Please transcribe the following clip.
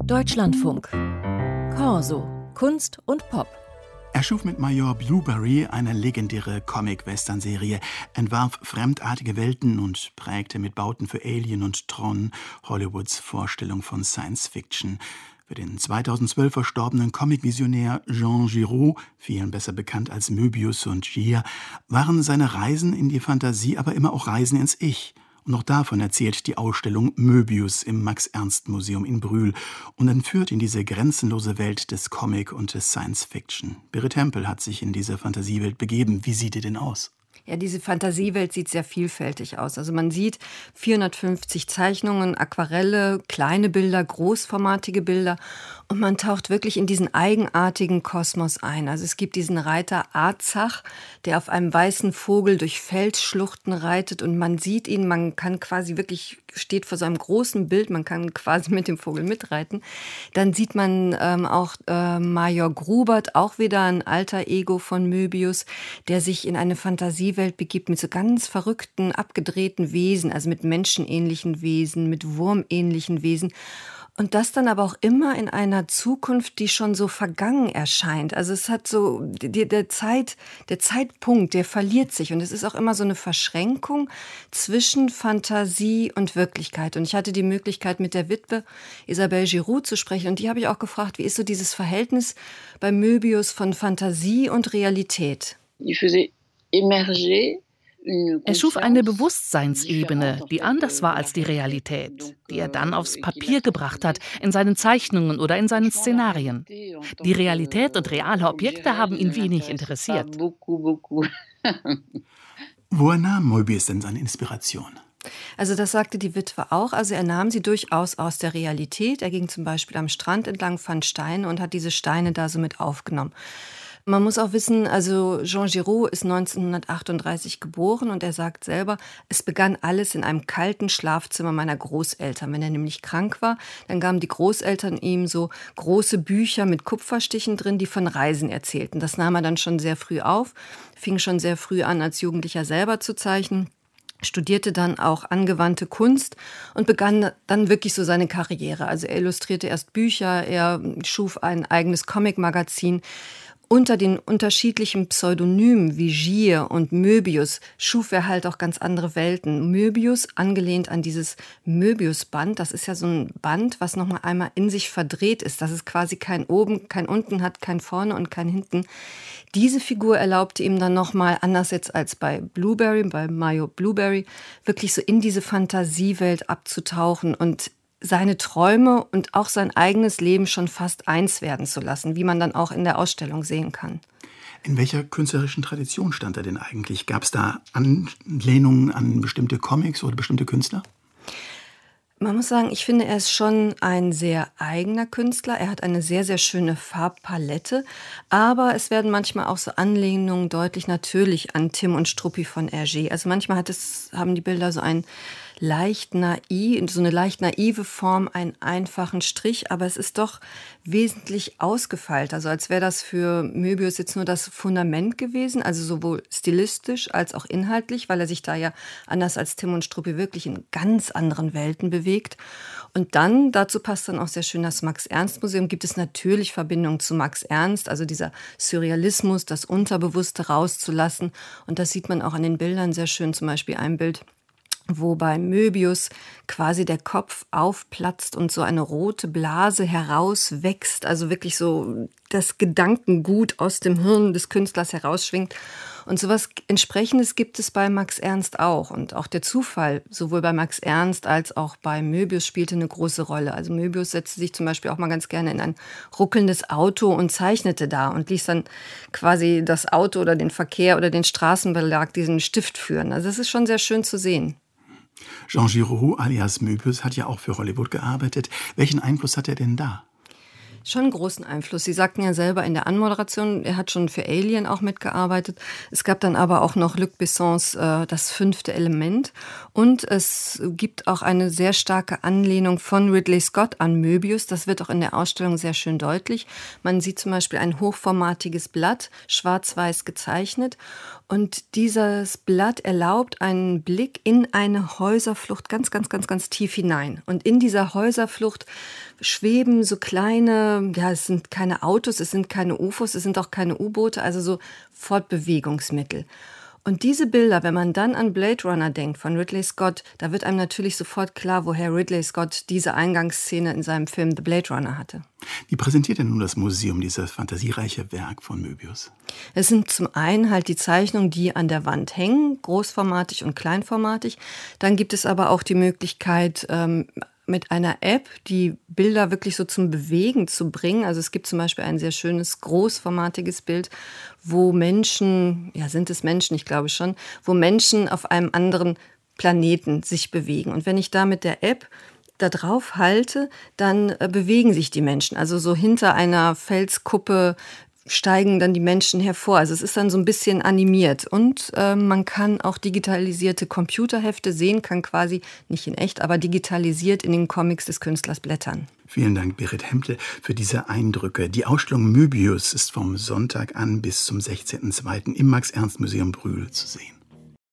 Deutschlandfunk. Corso. Kunst und Pop. Er schuf mit Major Blueberry eine legendäre Comic-Western-Serie, entwarf fremdartige Welten und prägte mit Bauten für Alien und Tron Hollywoods Vorstellung von Science-Fiction. Für den 2012 verstorbenen Comic-Visionär Jean Giraud, vielen besser bekannt als Möbius und Gier, waren seine Reisen in die Fantasie aber immer auch Reisen ins Ich. Und auch davon erzählt die Ausstellung Möbius im Max-Ernst-Museum in Brühl und entführt in diese grenzenlose Welt des Comic und des Science-Fiction. Berit Hempel hat sich in diese Fantasiewelt begeben. Wie sieht die denn aus? Ja, diese Fantasiewelt sieht sehr vielfältig aus. Also man sieht 450 Zeichnungen, Aquarelle, kleine Bilder, großformatige Bilder. Und man taucht wirklich in diesen eigenartigen Kosmos ein. Also es gibt diesen Reiter Arzach, der auf einem weißen Vogel durch Felsschluchten reitet. Und man sieht ihn, man kann quasi wirklich, steht vor so einem großen Bild, man kann quasi mit dem Vogel mitreiten. Dann sieht man auch Major Grubert, auch wieder ein alter Ego von Möbius, der sich in eine Fantasiewelt begibt mit so ganz verrückten, abgedrehten Wesen, also mit menschenähnlichen Wesen, mit wurmähnlichen Wesen. Und das dann aber auch immer in einer Zukunft, die schon so vergangen erscheint. Also es hat so, der Zeitpunkt, der verliert sich. Und es ist auch immer so eine Verschränkung zwischen Fantasie und Wirklichkeit. Und ich hatte die Möglichkeit, mit der Witwe Isabelle Giroux zu sprechen. Und die habe ich auch gefragt, wie ist so dieses Verhältnis bei Möbius von Fantasie und Realität? Er schuf eine Bewusstseinsebene, die anders war als die Realität, die er dann aufs Papier gebracht hat, in seinen Zeichnungen oder in seinen Szenarien. Die Realität und reale Objekte haben ihn wenig interessiert. Woher nahm Möbius denn seine Inspiration? Also das sagte die Witwe auch. Also er nahm sie durchaus aus der Realität. Er ging zum Beispiel am Strand entlang, fand Steine und hat diese Steine da so mit aufgenommen. Man muss auch wissen, also Jean Giraud ist 1938 geboren und er sagt selber, es begann alles in einem kalten Schlafzimmer meiner Großeltern. Wenn er nämlich krank war, dann gaben die Großeltern ihm so große Bücher mit Kupferstichen drin, die von Reisen erzählten. Das nahm er dann schon sehr früh auf, fing schon sehr früh an, als Jugendlicher selber zu zeichnen. Studierte dann auch angewandte Kunst und begann dann wirklich so seine Karriere. Also er illustrierte erst Bücher, er schuf ein eigenes Comic-Magazin. Unter den unterschiedlichen Pseudonymen wie Gier und Möbius schuf er halt auch ganz andere Welten. Möbius, angelehnt an dieses Möbius-Band, das ist ja so ein Band, was nochmal einmal in sich verdreht ist, dass es quasi kein Oben, kein Unten hat, kein Vorne und kein Hinten. Diese Figur erlaubte ihm dann nochmal, anders jetzt als bei Blueberry, bei Major Blueberry, wirklich so in diese Fantasiewelt abzutauchen und seine Träume und auch sein eigenes Leben schon fast eins werden zu lassen, wie man dann auch in der Ausstellung sehen kann. In welcher künstlerischen Tradition stand er denn eigentlich? Gab es da Anlehnungen an bestimmte Comics oder bestimmte Künstler? Man muss sagen, ich finde, er ist schon ein sehr eigener Künstler. Er hat eine sehr, sehr schöne Farbpalette. Aber es werden manchmal auch so Anlehnungen deutlich natürlich an Tim und Struppi von Hergé. Also manchmal haben die Bilder so einen so eine leicht naive Form, einen einfachen Strich, aber es ist doch wesentlich ausgefeilt. Also als wäre das für Möbius jetzt nur das Fundament gewesen, also sowohl stilistisch als auch inhaltlich, weil er sich da ja anders als Tim und Struppi wirklich in ganz anderen Welten bewegt. Und dann, dazu passt dann auch sehr schön das Max-Ernst-Museum, gibt es natürlich Verbindungen zu Max Ernst, also dieser Surrealismus, das Unterbewusste rauszulassen. Und das sieht man auch an den Bildern sehr schön, zum Beispiel ein Bild, wo bei Möbius quasi der Kopf aufplatzt und so eine rote Blase herauswächst, also wirklich so das Gedankengut aus dem Hirn des Künstlers herausschwingt. Und sowas Entsprechendes gibt es bei Max Ernst auch. Und auch der Zufall, sowohl bei Max Ernst als auch bei Möbius, spielte eine große Rolle. Also Möbius setzte sich zum Beispiel auch mal ganz gerne in ein ruckelndes Auto und zeichnete da und ließ dann quasi das Auto oder den Verkehr oder den Straßenbelag diesen Stift führen. Also es ist schon sehr schön zu sehen. Jean Giraud alias Möbius hat ja auch für Hollywood gearbeitet. Welchen Einfluss hat er denn da? Schon einen großen Einfluss. Sie sagten ja selber in der Anmoderation, er hat schon für Alien auch mitgearbeitet. Es gab dann aber auch noch Luc Bessons Das 5. Element. Und es gibt auch eine sehr starke Anlehnung von Ridley Scott an Möbius. Das wird auch in der Ausstellung sehr schön deutlich. Man sieht zum Beispiel ein hochformatiges Blatt, schwarz-weiß gezeichnet. Und dieses Blatt erlaubt einen Blick in eine Häuserflucht ganz, ganz, ganz, ganz tief hinein. Und in dieser Häuserflucht schweben so kleine, ja, es sind keine Autos, es sind keine UFOs, es sind auch keine U-Boote, also so Fortbewegungsmittel. Und diese Bilder, wenn man dann an Blade Runner denkt von Ridley Scott, da wird einem natürlich sofort klar, woher Ridley Scott diese Eingangsszene in seinem Film The Blade Runner hatte. Wie präsentiert denn nun das Museum dieses fantasiereiche Werk von Möbius? Es sind zum einen halt die Zeichnungen, die an der Wand hängen, großformatig und kleinformatig. Dann gibt es aber auch die Möglichkeit, mit einer App die Bilder wirklich so zum Bewegen zu bringen. Also es gibt zum Beispiel ein sehr schönes, großformatiges Bild, wo Menschen, ja sind es Menschen, ich glaube schon, wo Menschen auf einem anderen Planeten sich bewegen. Und wenn ich da mit der App da drauf halte, dann bewegen sich die Menschen. Also so hinter einer Felskuppe steigen dann die Menschen hervor. Also es ist dann so ein bisschen animiert. Und man kann auch digitalisierte Computerhefte sehen, kann quasi, nicht in echt, aber digitalisiert in den Comics des Künstlers blättern. Vielen Dank, Berit Hempel, für diese Eindrücke. Die Ausstellung Möbius ist vom Sonntag an bis zum 16.02. im Max-Ernst-Museum Brühl zu sehen.